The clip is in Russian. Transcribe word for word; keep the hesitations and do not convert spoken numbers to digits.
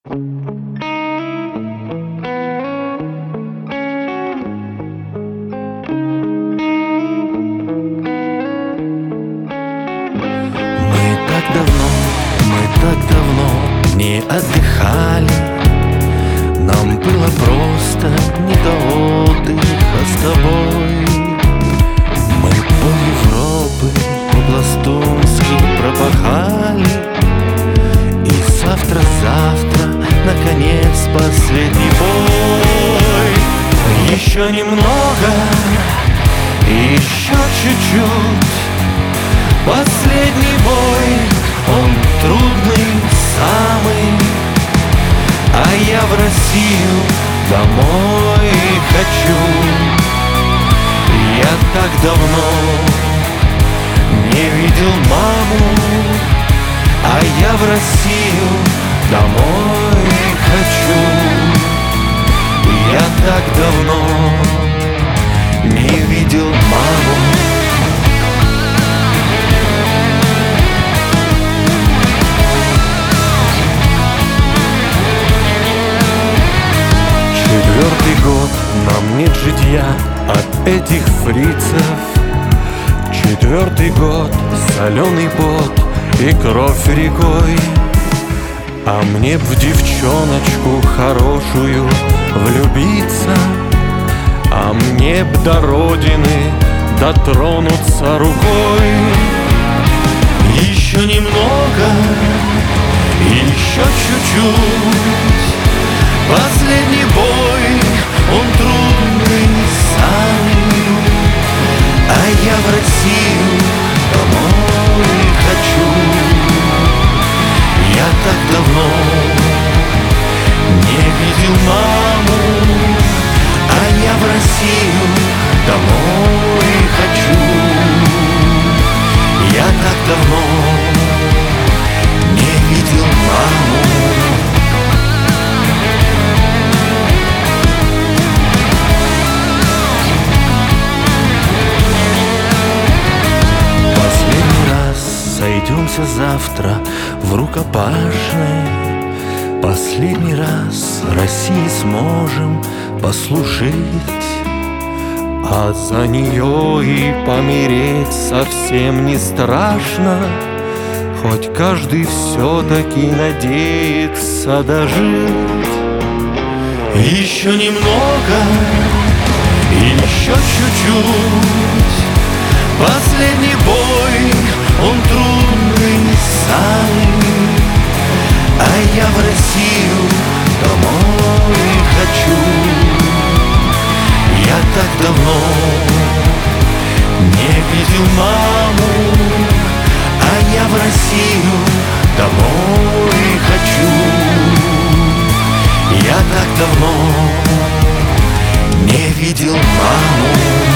Мы так давно, мы так давно не отдыхали. Нам было просто не до отдыха с тобой. Мы пол Европы по-пластунски пропахали. И завтра-завтра, наконец, последний бой. Еще немного, еще чуть-чуть. Последний бой, он трудный самый. А я в Россию домой хочу. Я так давно не видел маму. А я в Россию домой хочу. Я так давно не видел маму. Четвертый год нам нет житья от этих фрицев. Четвертый год соленый пот и кровь рекой. А мне б в девчоночку хорошую влюбиться. А мне б до родины дотронуться рукой. Еще немного, еще чуть-чуть. Последний бой, он трудный самый. А я в Россию домой хочу. Я так давно не видел маму. А я в Россию домой хочу. Я так давно не видел маму. Сойдемся завтра в рукопашной. Последний раз России сможем послужить. А за нее и помереть совсем не страшно. Хоть каждый все-таки надеется дожить. Еще немного, еще чуть-чуть. Последний бой, он трудный самый. А я в Россию домой хочу. Я так давно не видел маму. А я в Россию домой хочу. Я так давно не видел маму.